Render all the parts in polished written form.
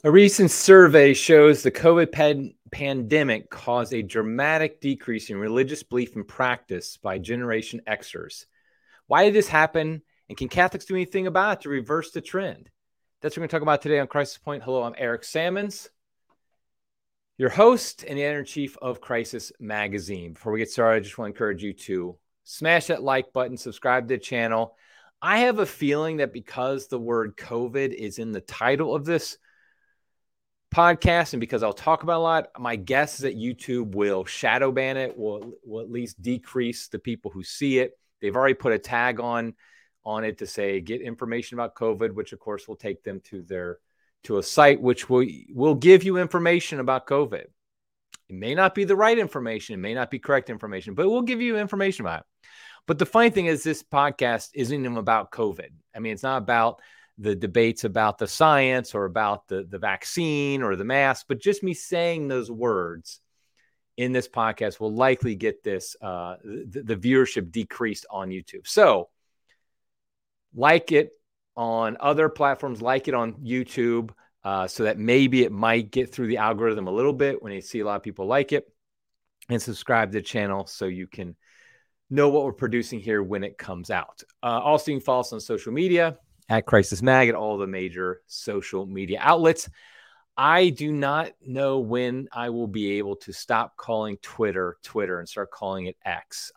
A recent survey shows the COVID pandemic caused a dramatic decrease in religious belief and practice by Generation Xers. Why did this happen? And can Catholics do anything about it to reverse the trend? That's what we're going to talk about today on Crisis Point. Hello, I'm Eric Sammons, your host and the editor-in-chief of Crisis Magazine. Before we get started, I just want to encourage you to smash that like button, subscribe to the channel. I have a feeling that because the word COVID is in the title of this podcast, and because I'll talk about a lot, my guess is that YouTube will shadow ban it, will at least decrease the people who see it. They've already put a tag on it to say get information about COVID, which of course will take them to a site which will give you information about COVID. It may not be the right information, it may not be correct information, but it will give you information about it. But the funny thing is, this podcast isn't even about COVID. I mean, it's not about the debates about the science or about the vaccine or the mask, but just me saying those words in this podcast will likely get this the viewership decreased on YouTube. So like it on other platforms, like it on YouTube, so that maybe it might get through the algorithm a little bit when you see a lot of people like it, and subscribe to the channel so you can know what we're producing here when it comes out. Also, you can follow us on social media at Crisis Mag at all the major social media outlets. I do not know when I will be able to stop calling Twitter and start calling it X.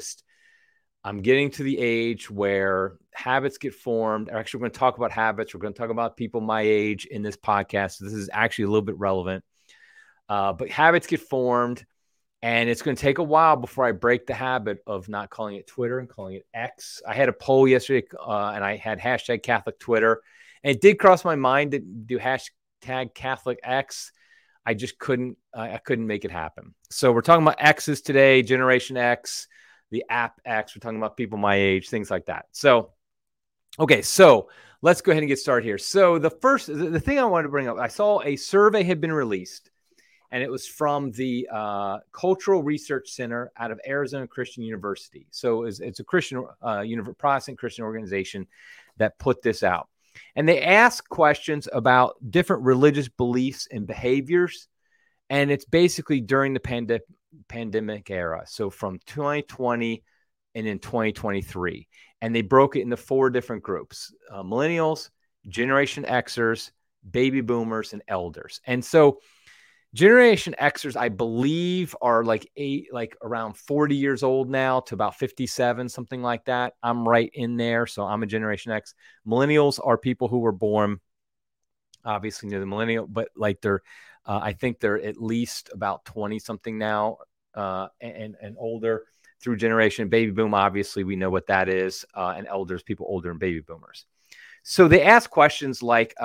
I'm getting to the age where habits get formed. Actually, we're going to talk about habits. We're going to talk about people my age in this podcast. So this is actually a little bit relevant. But habits get formed, and it's going to take a while before I break the habit of not calling it Twitter and calling it X. I had a poll yesterday, and I had hashtag Catholic Twitter. And it did cross my mind to do hashtag Catholic X. I just couldn't make it happen. So we're talking about X's today, Generation X, the app X. We're talking about people my age, things like that. So, okay, so let's go ahead and get started here. So the thing I wanted to bring up, I saw a survey had been released, and it was from the Cultural Research Center out of Arizona Christian University. So it's a Christian, Protestant Christian organization that put this out. And they ask questions about different religious beliefs and behaviors. And it's basically during the pandemic era. So from 2020 and in 2023. And they broke it into 4 different groups: millennials, Generation Xers, baby boomers, and elders. And so Generation Xers, I believe, are like around 40 years old now to about 57, something like that. I'm right in there, so I'm a Generation X. Millennials are people who were born, obviously near the millennial, but like I think they're at least about 20 something now, and older through generation. Baby boom, obviously we know what that is, and elders, people older than baby boomers. So they ask questions like,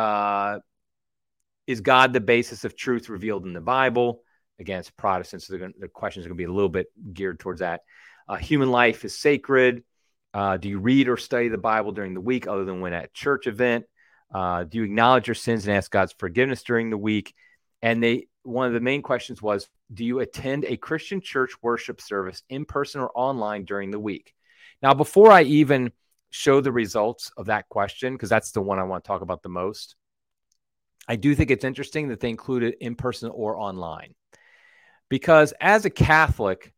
is God the basis of truth revealed in the Bible? Again, it's Protestants, so the questions are going to be a little bit geared towards that. Human life is sacred. Do you read or study the Bible during the week other than when at a church event? Do you acknowledge your sins and ask God's forgiveness during the week? And one of the main questions was, do you attend a Christian church worship service in person or online during the week? Now, before I even show the results of that question, because that's the one I want to talk about the most, I do think it's interesting that they included in person or online. Because as a Catholic,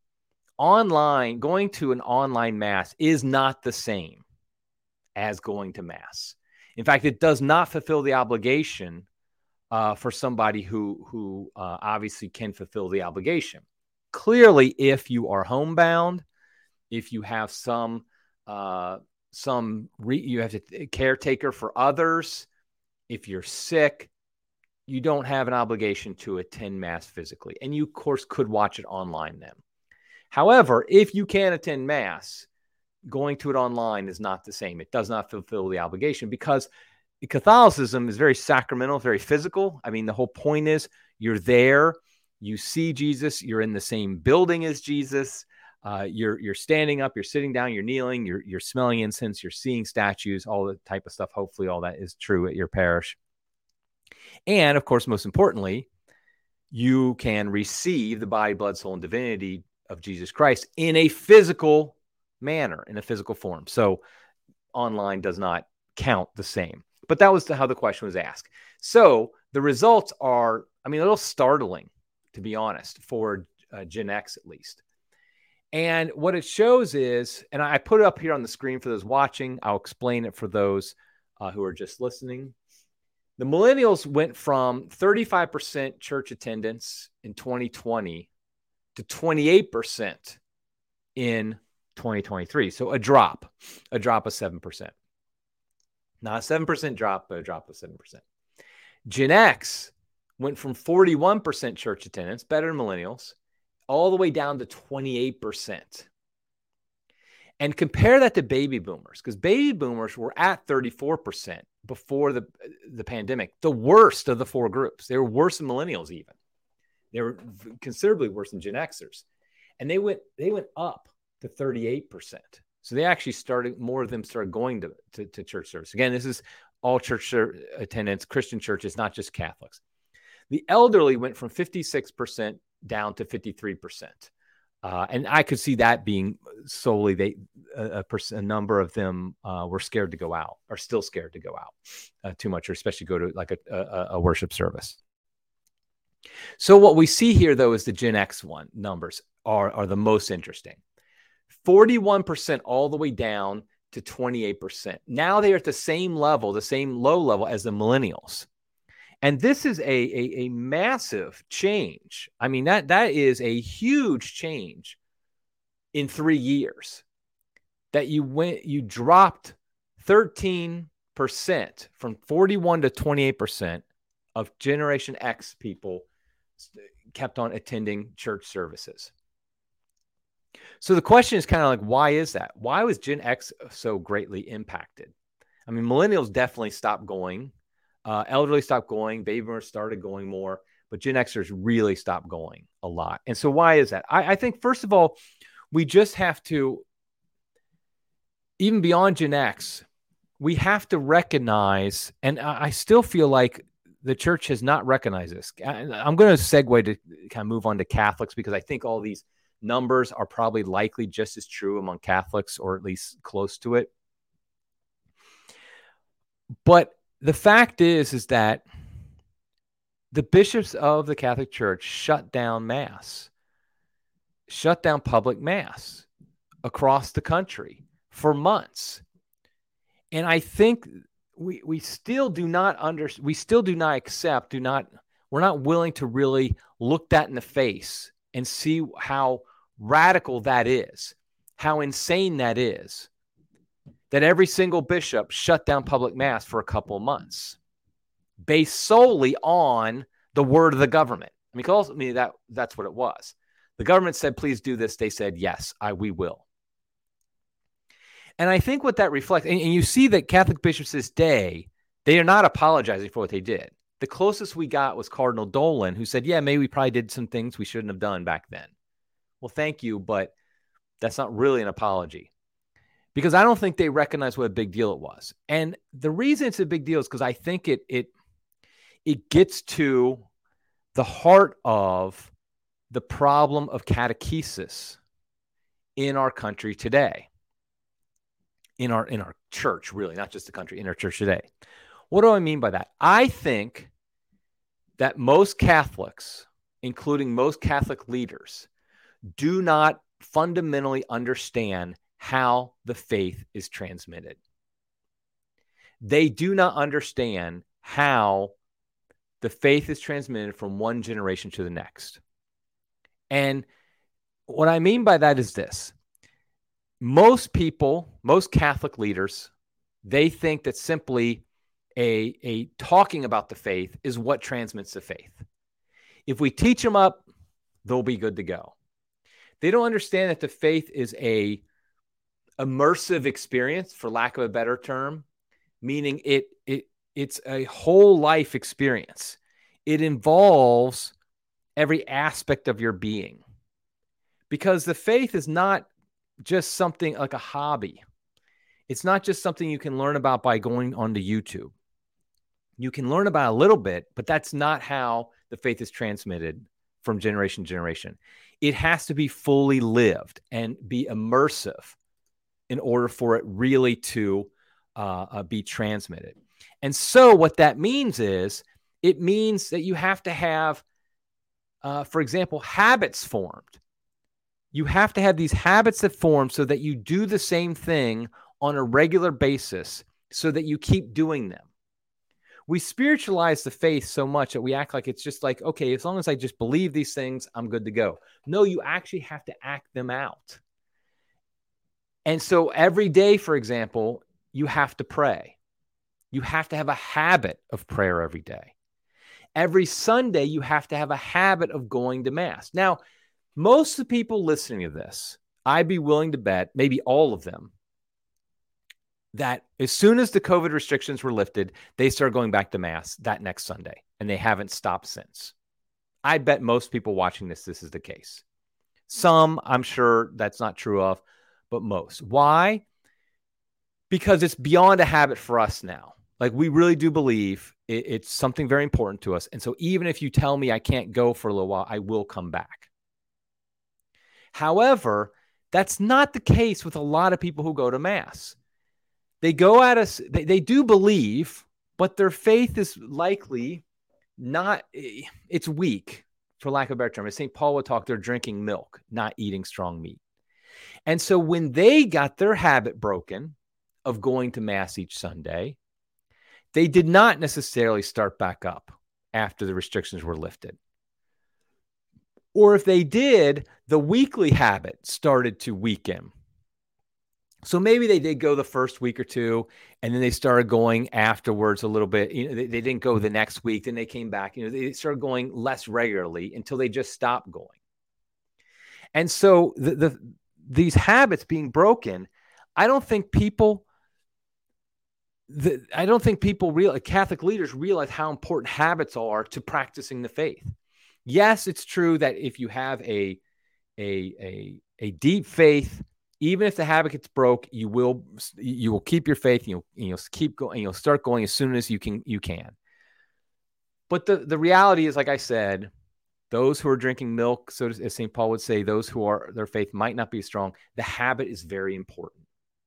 going to an online mass is not the same as going to mass. In fact, it does not fulfill the obligation for somebody who obviously can fulfill the obligation. Clearly, if you are homebound, if you have you have a caretaker for others, if you're sick, you don't have an obligation to attend mass physically. And you, of course, could watch it online then. However, if you can attend mass, going to it online is not the same. It does not fulfill the obligation, because Catholicism is very sacramental, very physical. I mean, the whole point is you're there, you see Jesus, you're in the same building as Jesus, you're standing up, you're sitting down, you're kneeling, you're smelling incense, you're seeing statues, all the type of stuff. Hopefully all that is true at your parish. And of course, most importantly, you can receive the body, blood, soul, and divinity of Jesus Christ in a physical manner, in a physical form. So online does not count the same. but that was how the question was asked. So the results are, I mean, a little startling, to be honest, for Gen X at least. And what it shows is, and I put it up here on the screen for those watching, I'll explain it for those who are just listening. The millennials went from 35% church attendance in 2020 to 28% in 2023. So a drop of 7%. Not a 7% drop, but a drop of 7%. Gen X went from 41% church attendance, better than millennials, all the way down to 28%. And compare that to baby boomers, because baby boomers were at 34% before the pandemic, the worst of the four groups. They were worse than millennials even. They were considerably worse than Gen Xers. And they went up to 38%. So they actually more of them started going to church service. Again, this is all church attendance, Christian churches, not just Catholics. The elderly went from 56% down to 53%. And I could see that being solely a number of them were scared to go out, or still scared to go out too much, or especially go to like a worship service. So what we see here, though, is the Gen X numbers are the most interesting. 41% all the way down to 28%. Now they are at the same level, the same low level as the millennials. And this is a massive change. I mean, that is a huge change in 3 years. That you dropped 13% from 41 to 28% of Generation X people kept on attending church services. So the question is kind of like, why is that? Why was Gen X so greatly impacted? I mean, millennials definitely stopped going. Elderly stopped going. Baby boomers started going more. But Gen Xers really stopped going a lot. And so why is that? I think, first of all, we just have to, even beyond Gen X, we have to recognize, and I still feel like the church has not recognized this. I'm going to segue to kind of move on to Catholics, because I think all these numbers are probably likely just as true among Catholics, or at least close to it. But the fact is that the bishops of the Catholic Church shut down Mass, shut down public Mass across the country for months. And I think we still do not accept, we're not willing to really look that in the face and see how radical that is, how insane that is, that every single bishop shut down public Mass for a couple of months based solely on the word of the government. I mean, ultimately that's what it was. The government said, please do this. They said, yes, we will. And I think what that reflects, and you see that Catholic bishops this day, they are not apologizing for what they did. The closest we got was Cardinal Dolan, who said, yeah, maybe we probably did some things we shouldn't have done back then. Well, thank you, but that's not really an apology, because I don't think they recognize what a big deal it was. And the reason it's a big deal is because I think it gets to the heart of the problem of catechesis in our country today, in our church, really, not just the country, in our church today. What do I mean by that? I think that most Catholics, including most Catholic leaders, do not fundamentally understand how the faith is transmitted. They do not understand how the faith is transmitted from one generation to the next. And what I mean by that is this. Most people, most Catholic leaders, they think that simply a talking about the faith is what transmits the faith. If we teach them up, they'll be good to go. They don't understand that the faith is a immersive experience, for lack of a better term, meaning it's a whole life experience. It involves every aspect of your being, because the faith is not just something like a hobby. It's not just something you can learn about by going onto YouTube. You can learn about a little bit, but that's not how the faith is transmitted from generation to generation. It has to be fully lived and be immersive in order for it really to be transmitted. And so what that means is it means that you have to have, for example, habits formed. You have to have these habits that form so that you do the same thing on a regular basis so that you keep doing them. We spiritualize the faith so much that we act like it's just like, okay, as long as I just believe these things, I'm good to go. No, you actually have to act them out. And so every day, for example, you have to pray. You have to have a habit of prayer every day. Every Sunday, you have to have a habit of going to Mass. Now, most of the people listening to this, I'd be willing to bet, maybe all of them, that as soon as the COVID restrictions were lifted, they started going back to Mass that next Sunday, and they haven't stopped since. I bet most people watching this is the case. Some, I'm sure that's not true of, but most. Why? Because it's beyond a habit for us now. Like, we really do believe it's something very important to us. And so even if you tell me I can't go for a little while, I will come back. However, that's not the case with a lot of people who go to Mass. They go at us, they do believe, but their faith is likely not, it's weak, for lack of a better term. As St. Paul would talk, they're drinking milk, not eating strong meat. And so when they got their habit broken of going to Mass each Sunday, they did not necessarily start back up after the restrictions were lifted. Or if they did, the weekly habit started to weaken. So maybe they did go the first week or two, and then they started going afterwards a little bit. They didn't go the next week, then they came back. They started going less regularly until they just stopped going. And so these habits being broken, I don't think people realize, Catholic leaders realize how important habits are to practicing the faith. Yes, it's true that if you have a deep faith, even if the habit gets broke, you will keep your faith. You'll keep going. You'll start going as soon as you can. But the reality is, like I said, those who are drinking milk, so as St. Paul would say, those who are their faith might not be strong. The habit is very important.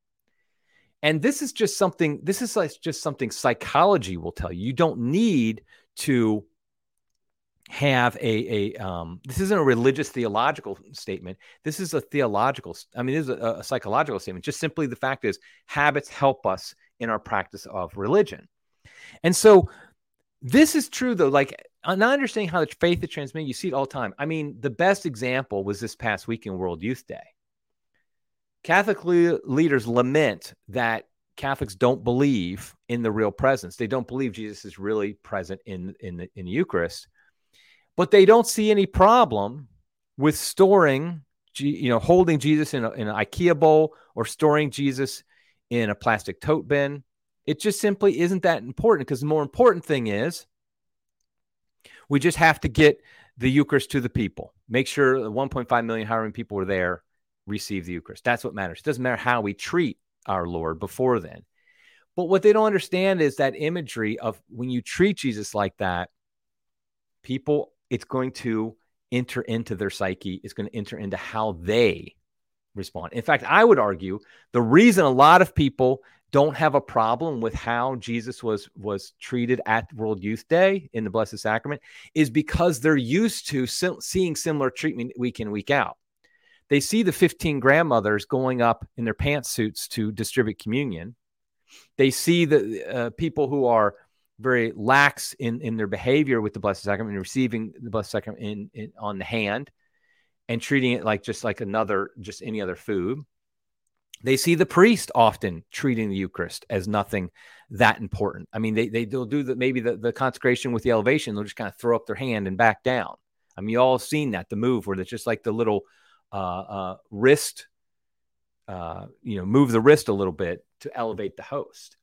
And this is just something psychology will tell you. You don't need to have this isn't a religious theological statement. This is a psychological statement. Just simply the fact is, habits help us in our practice of religion. And so this is true, though. Like, not understanding how the faith is transmitted, you see it all the time. I mean, the best example was this past week in World Youth Day. Catholic leaders lament that Catholics don't believe in the real presence. They don't believe Jesus is really present in the Eucharist. But they don't see any problem with holding Jesus in an IKEA bowl or storing Jesus in a plastic tote bin. It just simply isn't that important, because the more important thing is we just have to get the Eucharist to the people. Make sure the 1.5 million, however many people were there, receive the Eucharist. That's what matters. It doesn't matter how we treat our Lord before then. But what they don't understand is that imagery of when you treat Jesus like that, people, it's going to enter into their psyche. It's going to enter into how they respond. In fact, I would argue the reason a lot of people don't have a problem with how Jesus was treated at World Youth Day in the Blessed Sacrament is because they're used to seeing similar treatment week in, week out. They see the 15 grandmothers going up in their pantsuits to distribute communion. They see the people who are very lax in their behavior with the Blessed Sacrament and receiving the Blessed Sacrament on the hand and treating it like any other food. They see the priest often treating the Eucharist as nothing that important. I mean, they'll do the consecration with the elevation. They'll just kind of throw up their hand and back down. I mean, you all have seen that, the move where it's just like the little wrist, move the wrist a little bit to elevate the host.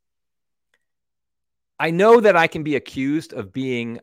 I know that I can be accused of being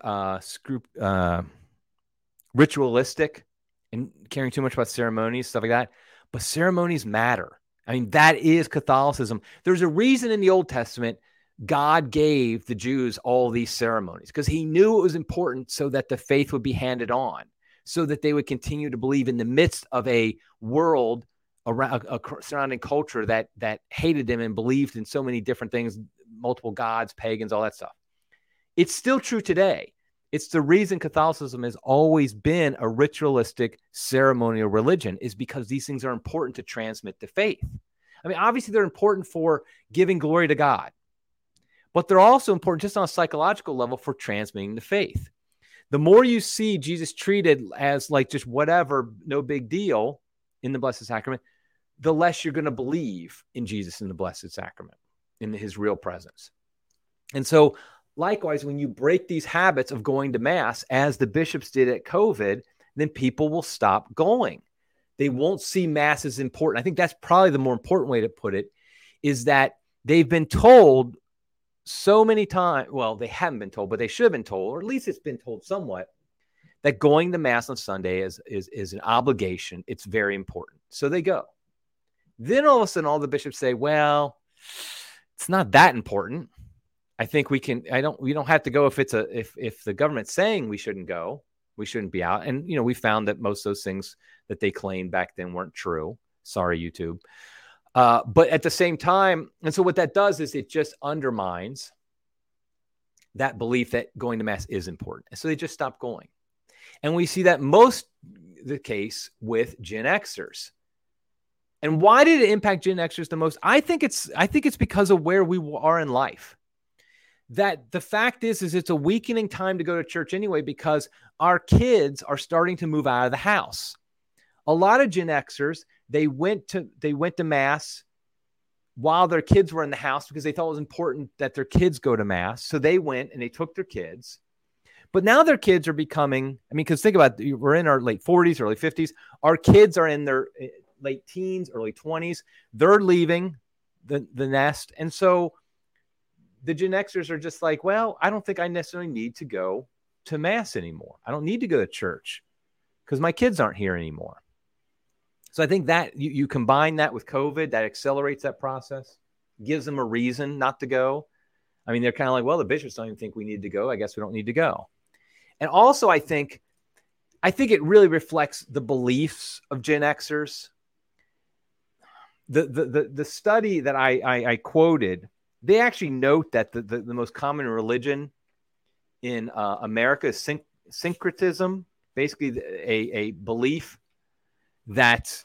ritualistic and caring too much about ceremonies, stuff like that. But ceremonies matter. I mean, that is Catholicism. There's a reason in the Old Testament God gave the Jews all these ceremonies, because he knew it was important so that the faith would be handed on, so that they would continue to believe in the midst of a world around a surrounding culture that hated them and believed in so many different things, multiple gods, pagans, all that stuff. It's still true today. It's the reason Catholicism has always been a ritualistic ceremonial religion, is because these things are important to transmit the faith. I mean, obviously they're important for giving glory to God, but they're also important just on a psychological level for transmitting the faith. The more you see Jesus treated as like just whatever, no big deal in the Blessed Sacrament, the less you're going to believe in Jesus in the Blessed Sacrament, in his real presence. And so likewise, when you break these habits of going to Mass, as the bishops did at COVID, then people will stop going. They won't see Mass as important. I think that's probably the more important way to put it, is that they've been told so many times, well, they haven't been told, but they should have been told, or at least it's been told somewhat, that going to Mass on Sunday is an obligation. It's very important. So they go. Then all of a sudden, all the bishops say, well, it's not that important. I think we don't have to go if the government's saying we shouldn't go, we shouldn't be out. And, we found that most of those things that they claimed back then weren't true. Sorry, YouTube. But at the same time, and so what that does is it just undermines that belief that going to Mass is important. And so they just stop going. And we see that most the case with Gen Xers. And why did it impact Gen Xers the most? I think it's because of where we are in life. That the fact is it's a weakening time to go to church anyway, because our kids are starting to move out of the house. A lot of Gen Xers, they went to Mass while their kids were in the house because they thought it was important that their kids go to Mass. So they went and they took their kids. But now their kids are becoming, because think about it, we're in our late 40s, early 50s. Our kids are in their late teens, early 20s. They're leaving the nest. And so the Gen Xers are just like, well, I don't think I necessarily need to go to Mass anymore. I don't need to go to church because my kids aren't here anymore. So I think that you combine that with COVID, that accelerates that process, gives them a reason not to go. They're kind of like, well, the bishops don't even think we need to go. I guess we don't need to go. And also, I think it really reflects the beliefs of Gen Xers. The study that I quoted, they actually note that the most common religion in America is syncretism, basically a belief that,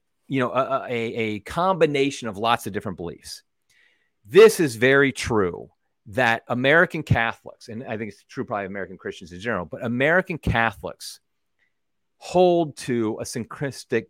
a combination of lots of different beliefs. This is very true that American Catholics, and I think it's true probably American Christians in general, but American Catholics hold to a syncretistic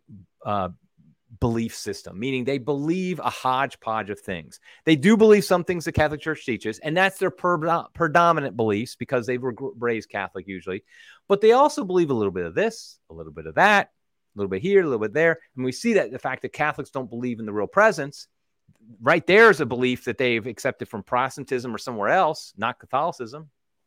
belief system, meaning they believe a hodgepodge of things. They do believe some things the Catholic Church teaches, and that's their predominant beliefs because they were raised Catholic usually. But they also believe a little bit of this, a little bit of that, a little bit here, a little bit there. And we see that the fact that Catholics don't believe in the real presence, right there is a belief that they've accepted from Protestantism or somewhere else, not Catholicism.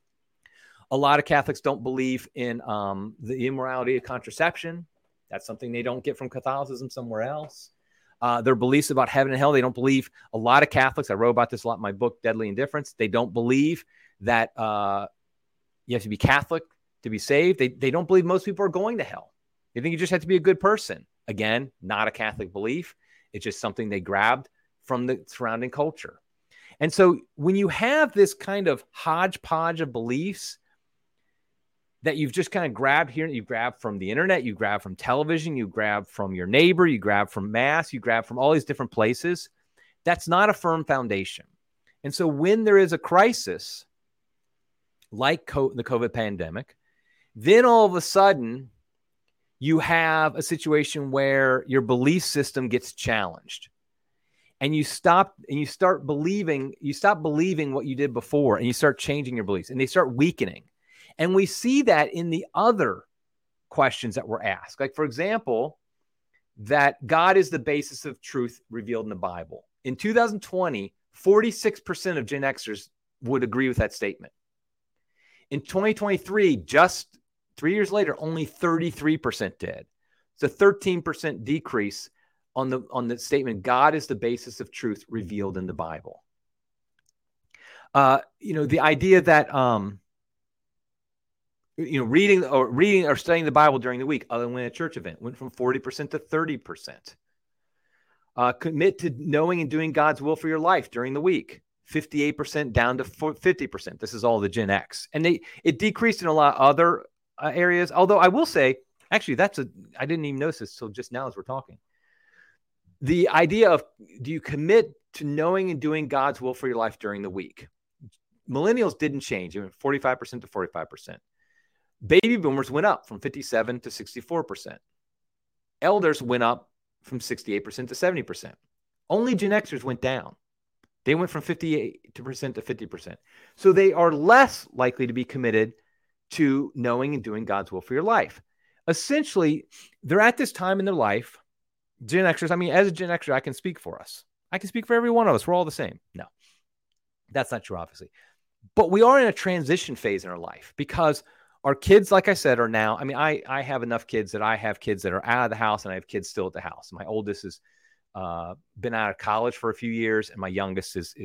A lot of Catholics don't believe in the immorality of contraception. That's something they don't get from Catholicism somewhere else. Their beliefs about heaven and hell, they don't believe. A lot of Catholics, I wrote about this a lot in my book, Deadly Indifference, they don't believe that you have to be Catholic to be saved. They don't believe most people are going to hell. They think you just have to be a good person. Again, not a Catholic belief. It's just something they grabbed from the surrounding culture. And so when you have this kind of hodgepodge of beliefs that you've just kind of grabbed here, you grab from the internet, you grab from television, you grab from your neighbor, you grab from Mass, you grab from all these different places, that's not a firm foundation. And so when there is a crisis like the COVID pandemic, then all of a sudden you have a situation where your belief system gets challenged. And you stop believing what you did before, and you start changing your beliefs, and they start weakening. And we see that in the other questions that were asked. Like, for example, that God is the basis of truth revealed in the Bible. In 2020, 46% of Gen Xers would agree with that statement. In 2023, just 3 years later, only 33% did. It's a 13% decrease on the statement, God is the basis of truth revealed in the Bible. The idea that reading or studying the Bible during the week, other than a church event, went from 40% to 30%. Commit to knowing and doing God's will for your life during the week, 58% down to 50%. This is all the Gen X. And it decreased in a lot of other areas. Although I will say, actually, I didn't even notice this till just now as we're talking. The idea of, do you commit to knowing and doing God's will for your life during the week? Millennials didn't change. It went 45% to 45%. Baby boomers went up from 57 to 64%. Elders went up from 68% to 70%. Only Gen Xers went down. They went from 58% to 50%. So they are less likely to be committed to knowing and doing God's will for your life. Essentially, they're at this time in their life, Gen Xers, I mean, as a Gen Xer, I can speak for us. I can speak for every one of us. We're all the same. No, that's not true, obviously. But we are in a transition phase in our life because our kids, like I said, are now, I mean, I have enough kids that I have kids that are out of the house and I have kids still at the house. My oldest has been out of college for a few years, and my youngest is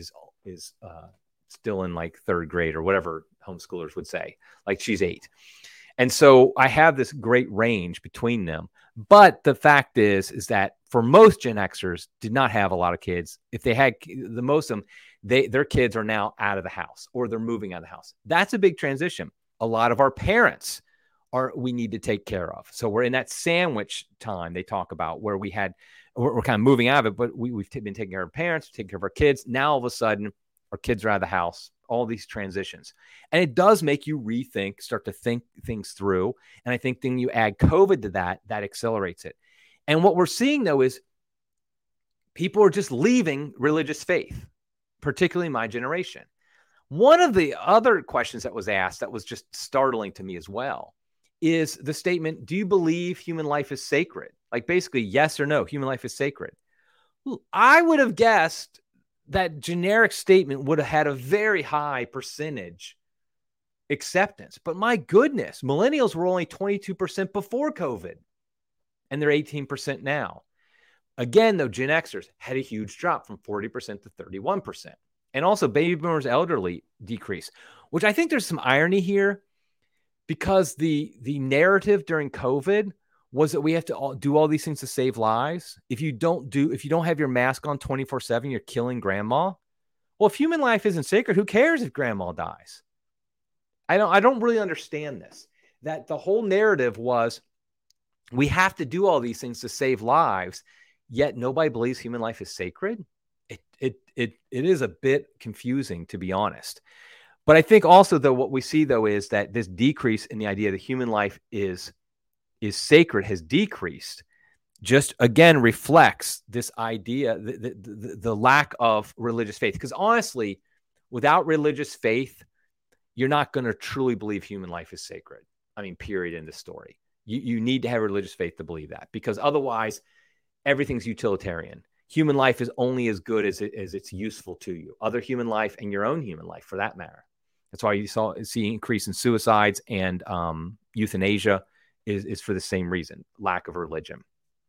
still in like third grade or whatever homeschoolers would say. Like she's 8. And so I have this great range between them. But the fact is that for most Gen Xers did not have a lot of kids. If they had the most of them, their kids are now out of the house or they're moving out of the house. That's a big transition. A lot of our parents we need to take care of. So we're in that sandwich time they talk about where we're kind of moving out of it, but we've been taking care of our parents, taking care of our kids. Now all of a sudden our kids are out of the house, all these transitions. And it does make you start to think things through. And I think then you add COVID to that accelerates it. And what we're seeing though is people are just leaving religious faith, particularly my generation. One of the other questions that was asked that was just startling to me as well is the statement, do you believe human life is sacred? Like basically yes or no, human life is sacred. I would have guessed that generic statement would have had a very high percentage acceptance. But my goodness, millennials were only 22% before COVID, and they're 18% now. Again, though, Gen Xers had a huge drop from 40% to 31%. And also baby boomers, elderly decrease, which I think there's some irony here because the narrative during COVID was that we have to do all these things to save lives. If you don't have your mask on 24/7, you're killing grandma. Well, if human life isn't sacred, who cares if grandma dies? I don't really understand this. That the whole narrative was we have to do all these things to save lives, yet nobody believes human life is sacred. It is a bit confusing, to be honest. But I think also, though, what we see, though, is that this decrease in the idea that human life is sacred has decreased, just again reflects this idea, the lack of religious faith. Because honestly, without religious faith, you're not going to truly believe human life is sacred. I mean, period, in the story. You need to have religious faith to believe that, because otherwise everything's utilitarian. Human life is only as good as it's useful to you. Other human life and your own human life, for that matter. That's why you see increase in suicides and euthanasia is for the same reason, lack of religion.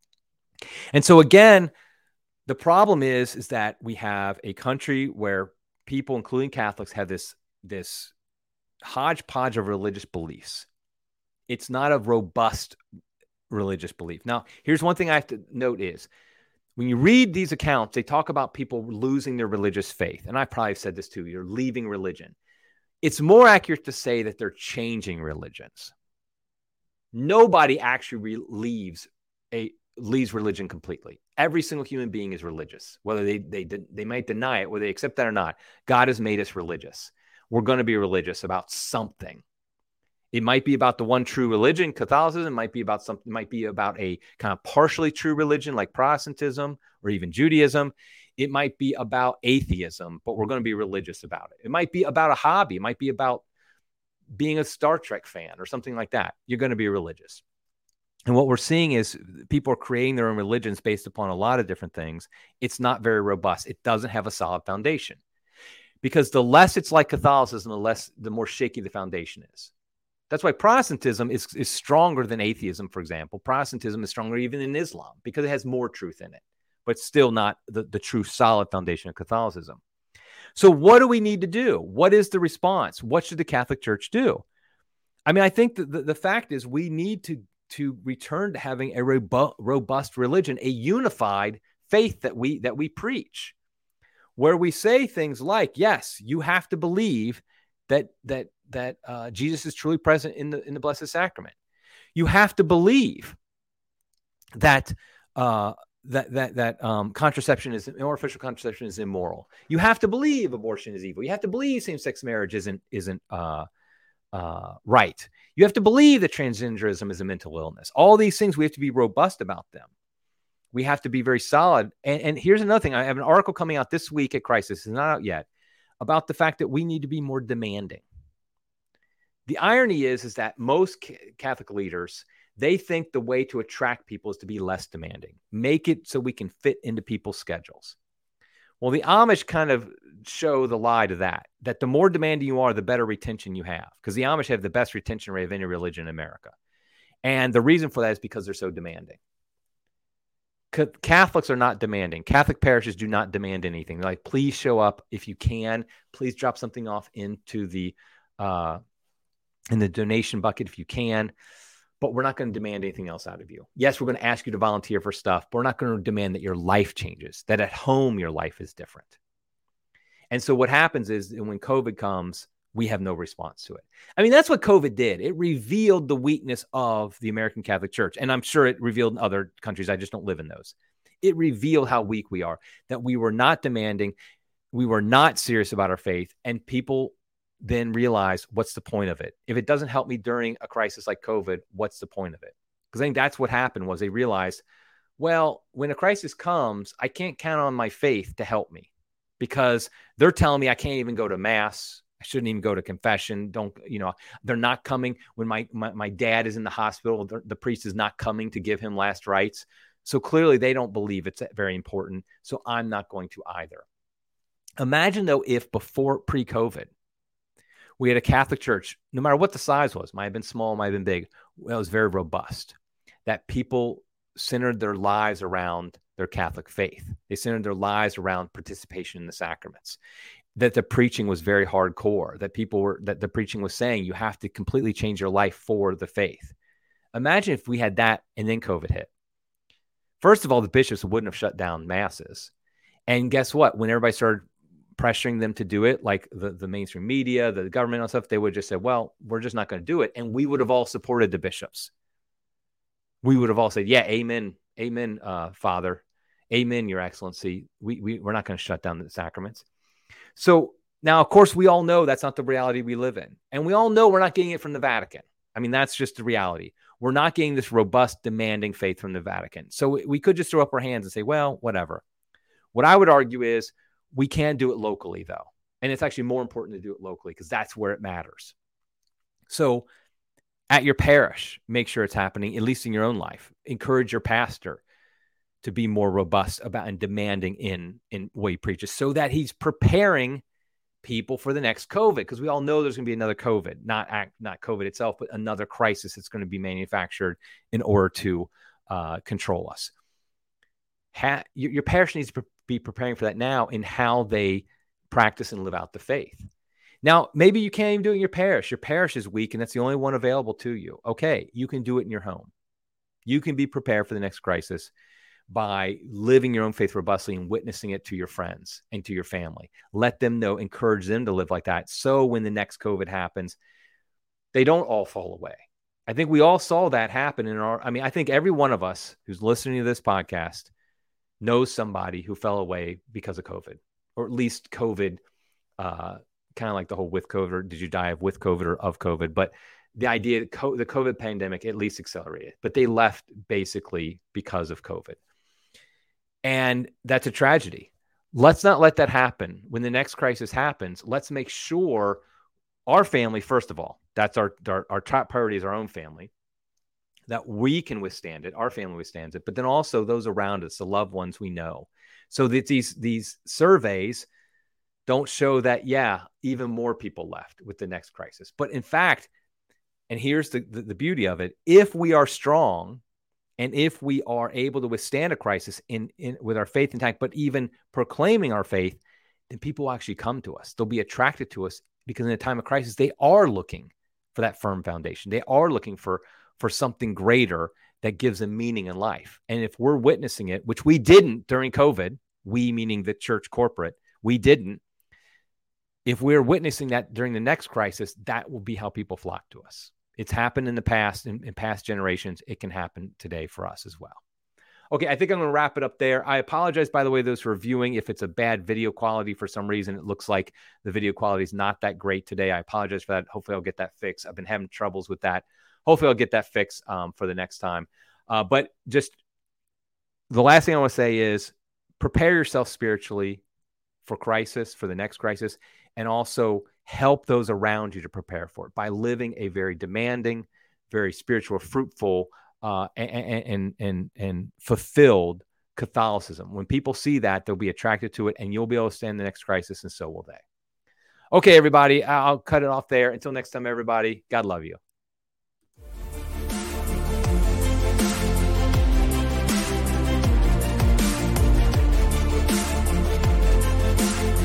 And so again, the problem is that we have a country where people, including Catholics, have this hodgepodge of religious beliefs. It's not a robust religious belief. Now, here's one thing I have to note is, when you read these accounts, they talk about people losing their religious faith. And I probably said this too, you're leaving religion. It's more accurate to say that they're changing religions. Nobody actually leaves religion completely. Every single human being is religious, whether they might deny it, whether they accept that or not. God has made us religious. We're going to be religious about something. It might be about the one true religion, Catholicism. It might be about something. Might be about a kind of partially true religion like Protestantism or even Judaism. It might be about atheism, but we're going to be religious about it. It might be about a hobby. It might be about being a Star Trek fan or something like that. You're going to be religious. And what we're seeing is people are creating their own religions based upon a lot of different things. It's not very robust. It doesn't have a solid foundation, because the less it's like Catholicism, the more shaky the foundation is. That's why Protestantism is stronger than atheism, for example. Protestantism is stronger even than Islam because it has more truth in it, but still not the true solid foundation of Catholicism. So what do we need to do? What is the response? What should the Catholic Church do? I mean, I think the fact is we need to return to having a robust religion, a unified faith that we preach. where we say things like, yes, you have to believe that Jesus is truly present in the Blessed Sacrament. You have to believe that contraception is, or artificial contraception is immoral. You have to believe abortion is evil. You have to believe same-sex marriage isn't right. You have to believe that transgenderism is a mental illness. All these things, we have to be robust about them. We have to be very solid. And here's another thing. I have an article coming out this week at Crisis. It's not out yet, about the fact that we need to be more demanding. The irony is that most Catholic leaders, they think the way to attract people is to be less demanding. Make it so we can fit into people's schedules. Well, the Amish kind of show the lie to that the more demanding you are, the better retention you have, because the Amish have the best retention rate of any religion in America. And the reason for that is because they're so demanding. Catholics are not demanding. Catholic parishes do not demand anything. They're like, please show up if you can. Please drop something off into the in the donation bucket if you can. But we're not going to demand anything else out of you. Yes, we're going to ask you to volunteer for stuff, but we're not going to demand that your life changes, that at home your life is different. And so what happens is when COVID comes, we have no response to it. I mean, that's what COVID did. It revealed the weakness of the American Catholic Church. And I'm sure it revealed in other countries. I just don't live in those. It revealed how weak we are, that we were not demanding. We were not serious about our faith. And people then realize, what's the point of it? If it doesn't help me during a crisis like COVID, what's the point of it? Because I think that's what happened, was they realized, well, when a crisis comes, I can't count on my faith to help me, because they're telling me I can't even go to mass. I shouldn't even go to confession. They're not coming when my dad is in the hospital. The priest is not coming to give him last rites. So clearly they don't believe it's very important. So I'm not going to either. Imagine though, if pre-COVID, we had a Catholic Church, no matter what the size was, might have been small, might have been big, it was very robust, that people centered their lives around their Catholic faith. They centered their lives around participation in the sacraments, that the preaching was very hardcore, that the preaching was saying you have to completely change your life for the faith. Imagine if we had that and then COVID hit. First of all, the bishops wouldn't have shut down masses. And guess what? When everybody started pressuring them to do it, like the mainstream media, the government and stuff, they would just say, well, we're just not going to do it. And we would have all supported the bishops. We would have all said, yeah, amen, Father, amen, Your Excellency. We're not going to shut down the sacraments. So now, of course, we all know that's not the reality we live in. And we all know we're not getting it from the Vatican. I mean, that's just the reality. We're not getting this robust, demanding faith from the Vatican. So we could just throw up our hands and say, well, whatever. What I would argue is we can do it locally, though. And it's actually more important to do it locally because that's where it matters. So at your parish, make sure it's happening, at least in your own life. Encourage your pastor to be more robust about and demanding in what he preaches, so that he's preparing people for the next COVID, because we all know there's going to be another COVID, not COVID itself, but another crisis that's going to be manufactured in order to control us. Your parish needs to be preparing for that now in how they practice and live out the faith. Now, maybe you can't even do it in your parish. Your parish is weak and that's the only one available to you. Okay, you can do it in your home. You can be prepared for the next crisis by living your own faith robustly and witnessing it to your friends and to your family. Let them know, encourage them to live like that. So when the next COVID happens, they don't all fall away. I think we all saw that happen I think every one of us who's listening to this podcast knows somebody who fell away because of COVID, or at least COVID, kind of like the whole with COVID, or did you die of with COVID or of COVID? But the idea that the COVID pandemic at least accelerated, but they left basically because of COVID. And that's a tragedy. Let's not let that happen. When the next crisis happens, let's make sure our family, first of all, that's our top priority is our own family, that we can withstand it. Our family withstands it, but then also those around us, the loved ones we know, so that these surveys don't show that, even more people left with the next crisis. But in fact, and here's the beauty of it, if we are strong and if we are able to withstand a crisis with our faith intact, but even proclaiming our faith, then people will actually come to us. They'll be attracted to us because in a time of crisis, they are looking for that firm foundation. They are looking for something greater that gives them meaning in life. And if we're witnessing it, which we didn't during COVID, we meaning the church corporate, We didn't. If we're witnessing that during the next crisis, that will be how people flock to us. It's happened in the past, in past generations. It can happen today for us as well. Okay, I think I'm going to wrap it up there. I apologize, by the way, those who are viewing, if it's a bad video quality for some reason. It looks like the video quality is not that great today. I apologize for that. Hopefully, I'll get that fixed. I've been having troubles with that. Hopefully, I'll get that fixed for the next time. But just the last thing I want to say is prepare yourself spiritually for crisis, for the next crisis, and also help those around you to prepare for it by living a very demanding, very spiritual, fruitful, and fulfilled Catholicism. When people see that, they'll be attracted to it, and you'll be able to stand the next crisis, and so will they. Okay, everybody, I'll cut it off there. Until next time, everybody, God love you.